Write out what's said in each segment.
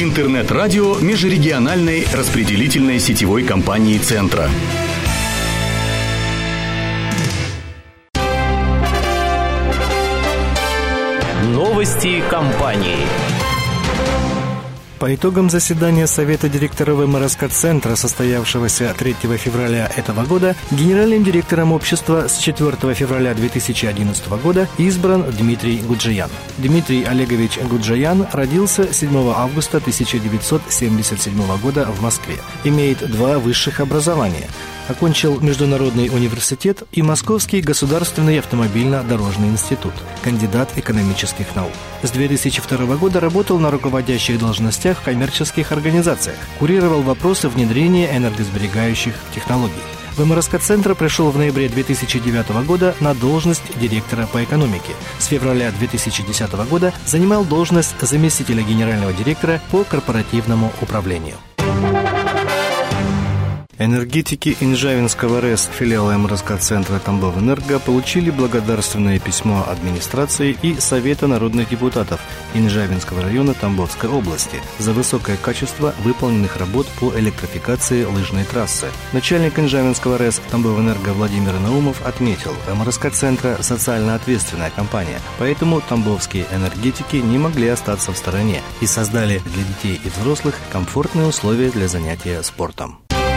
Интернет-радио межрегиональной распределительной сетевой компании «Центра». Новости компании. По итогам заседания Совета директоров МРСК-центра, состоявшегося 3 февраля этого года, генеральным директором общества с 4 февраля 2011 года избран Дмитрий Гуджиян. Дмитрий Олегович Гуджиян родился 7 августа 1977 года в Москве. Имеет 2 высших образования. Окончил Международный университет и Московский государственный автомобильно-дорожный институт, кандидат экономических наук. С 2002 года работал на руководящих должностях в коммерческих организациях, курировал вопросы внедрения энергосберегающих технологий. В МРСК-центр пришел в ноябре 2009 года на должность директора по экономике. С февраля 2010 года занимал должность заместителя генерального директора по корпоративному управлению. Энергетики Инжавинского РЭС филиала МРСК-центра Тамбовэнерго получили благодарственное письмо администрации и Совета народных депутатов Инжавинского района Тамбовской области за высокое качество выполненных работ по электрификации лыжной трассы. Начальник Инжавинского РЭС Тамбовэнерго Владимир Наумов отметил, МРСК-центра социально ответственная компания, поэтому тамбовские энергетики не могли остаться в стороне и создали для детей и взрослых комфортные условия для занятия спортом.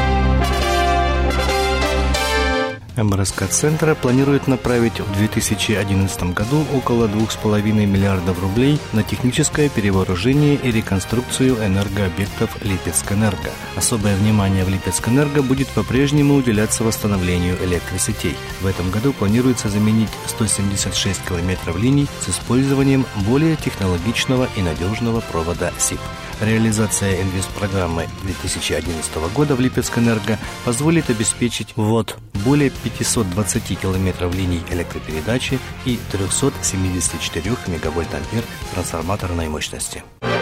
МРСК-центра планирует направить в 2011 году около 2,5 миллиардов рублей на техническое перевооружение и реконструкцию энергообъектов Липецкэнерго. Особое внимание в Липецкэнерго будет по-прежнему уделяться восстановлению электросетей. В этом году планируется заменить 176 километров линий с использованием более технологичного и надежного провода СИП. Реализация инвестпрограммы 2011 года в Липецкэнерго позволит обеспечить ввод более 520 километров линий электропередачи и 374 мегавольт-ампер трансформаторной мощности.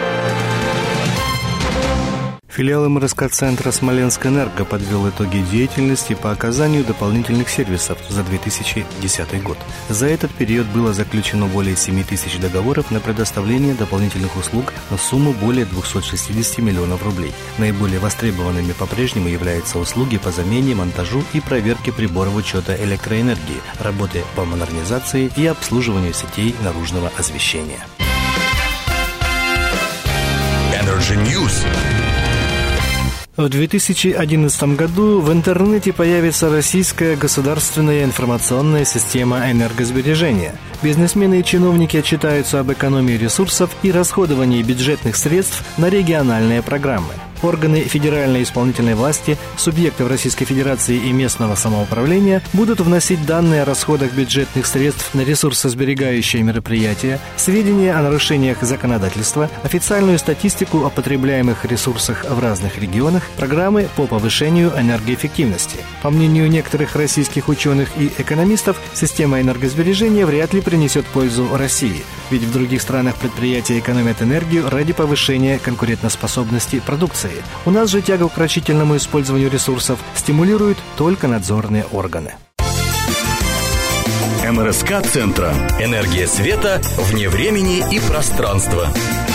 Филиал МРСК-центра Смоленскэнерго подвел итоги деятельности по оказанию дополнительных сервисов за 2010 год. За этот период было заключено более 7 тысяч договоров на предоставление дополнительных услуг на сумму более 260 миллионов рублей. Наиболее востребованными по-прежнему являются услуги по замене, монтажу и проверке приборов учета электроэнергии, работы по модернизации и обслуживанию сетей наружного освещения. Energy News. В 2011 году в интернете появится российская государственная информационная система энергосбережения. Бизнесмены и чиновники отчитаются об экономии ресурсов и расходовании бюджетных средств на региональные программы. Органы федеральной исполнительной власти, субъектов Российской Федерации и местного самоуправления будут вносить данные о расходах бюджетных средств на ресурсосберегающие мероприятия, сведения о нарушениях законодательства, официальную статистику о потребляемых ресурсах в разных регионах, программы по повышению энергоэффективности. По мнению некоторых российских ученых и экономистов, система энергосбережения вряд ли принесет пользу России, ведь в других странах предприятия экономят энергию ради повышения конкурентоспособности продукции. У нас же тяга к рачительному использованию ресурсов стимулируют только надзорные органы. МРСК-центра. Энергия света вне времени и пространства.